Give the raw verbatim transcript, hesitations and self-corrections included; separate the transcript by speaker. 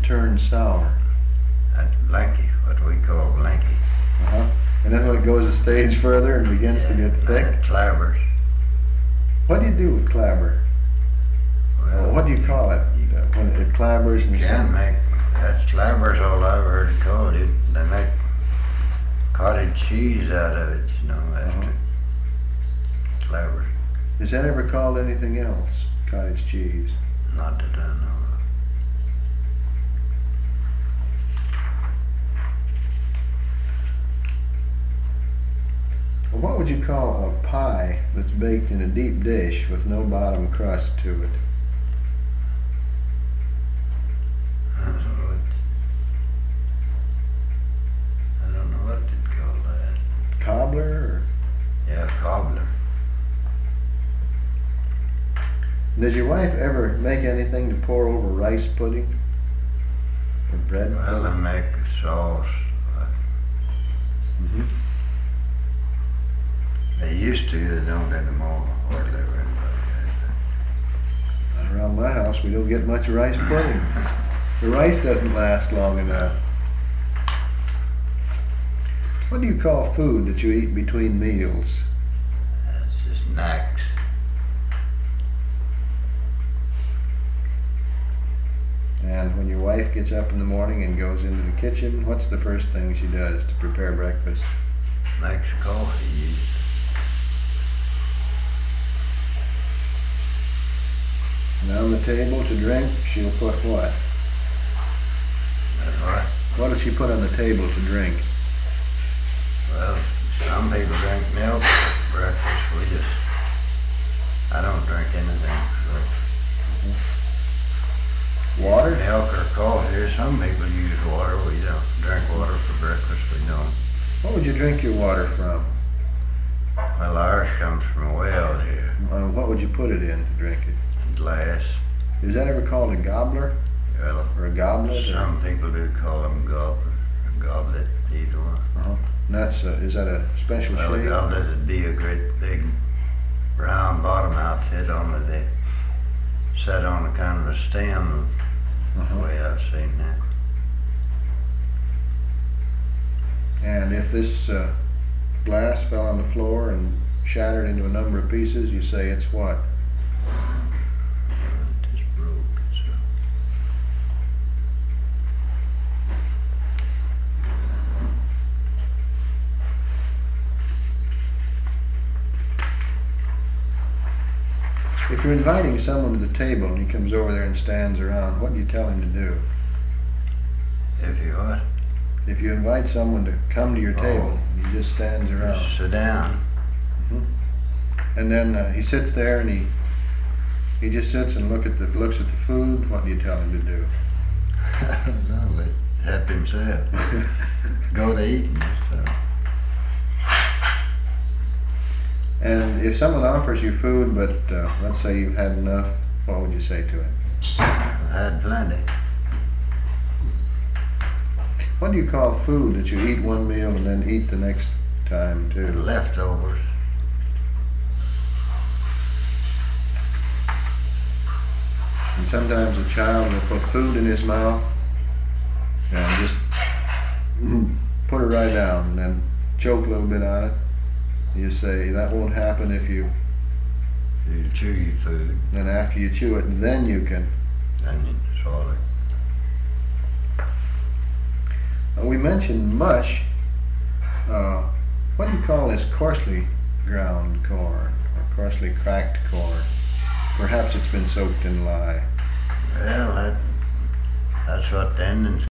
Speaker 1: turn sour?
Speaker 2: That's blanky, what we call blanky.
Speaker 1: Uh-huh. And then when it goes a stage further and begins
Speaker 2: yeah,
Speaker 1: to get thick?
Speaker 2: It clabbers.
Speaker 1: What do you do with clabber?
Speaker 2: Well,
Speaker 1: Well, what do you call it?
Speaker 2: You,
Speaker 1: Uh, when it clabbers and
Speaker 2: you can make, that's clabbers all I've heard it called. It, they make cottage cheese out of it, you know, after
Speaker 1: uh-huh.
Speaker 2: clabbers.
Speaker 1: Is that ever called anything else? Cottage cheese?
Speaker 2: Not that I know of.
Speaker 1: Well, what would you call a pie that's baked in a deep dish with no bottom crust to it?
Speaker 2: I don't know what, I don't know what they'd call that.
Speaker 1: Cobbler? Or?
Speaker 2: Yeah, cobbler.
Speaker 1: Does your wife ever make anything to pour over rice pudding? Or bread
Speaker 2: Well,
Speaker 1: pudding?
Speaker 2: they make a sauce.
Speaker 1: Mm-hmm.
Speaker 2: They used to, they don't anymore, hardly everybody
Speaker 1: Not around my house, we don't get much rice pudding. The rice doesn't last long enough. What do you call food that you eat between meals?
Speaker 2: That's just snacks.
Speaker 1: And when your wife gets up in the morning and goes into the kitchen, what's the first thing she does to prepare breakfast?
Speaker 2: Makes coffee.
Speaker 1: And on the table to drink, she'll put what?
Speaker 2: That's what?
Speaker 1: What does she put on the table to drink?
Speaker 2: Well, some people drink milk for breakfast. We just, I don't drink anything for breakfast.
Speaker 1: Water?
Speaker 2: Milk or coffee. Some people use water. We don't drink water for breakfast. We don't.
Speaker 1: What would you drink your water from?
Speaker 2: Well, ours comes from a well here.
Speaker 1: Uh, what would you put it in to drink it?
Speaker 2: Glass.
Speaker 1: Is that ever called a gobbler?
Speaker 2: Well,
Speaker 1: Or a goblet?
Speaker 2: some people do call them goblet, or goblet, either one.
Speaker 1: Uh-huh. And that's, uh, is that a special
Speaker 2: Well, a
Speaker 1: shape?
Speaker 2: goblet would be a great big round bottom outfit, only they set on a kind of a stem, the
Speaker 1: Uh-huh.
Speaker 2: way I've seen that.
Speaker 1: And if this uh, glass fell on the floor and shattered into a number of pieces, you say it's what?
Speaker 2: It just broke, so.
Speaker 1: If you're inviting someone to the table and he comes over there and stands around, what do you tell him to do?
Speaker 2: If you what?
Speaker 1: If you invite someone to come to your
Speaker 2: Oh.
Speaker 1: table and he just stands around,
Speaker 2: Just sit down.
Speaker 1: and then uh, he sits there and he he just sits and look at the looks at the food, what do you tell him to do?
Speaker 2: I don't know, let help himself. Go to eating, so.
Speaker 1: And if someone offers you food, but uh, let's say you've had enough, what would you say to him?
Speaker 2: I've had plenty.
Speaker 1: What do you call food that you eat one meal and then eat the next time
Speaker 2: The
Speaker 1: too?
Speaker 2: leftovers.
Speaker 1: And sometimes a child will put food in his mouth and just put it right down and then choke a little bit on it. You say that won't happen if you,
Speaker 2: You chew your food,
Speaker 1: then after you chew it, then you can.
Speaker 2: then you swallow it.
Speaker 1: Uh, we mentioned mush. Uh, what do you call this coarsely ground corn or coarsely cracked corn? Perhaps it's been soaked in lye.
Speaker 2: Well, that, that's what the Indians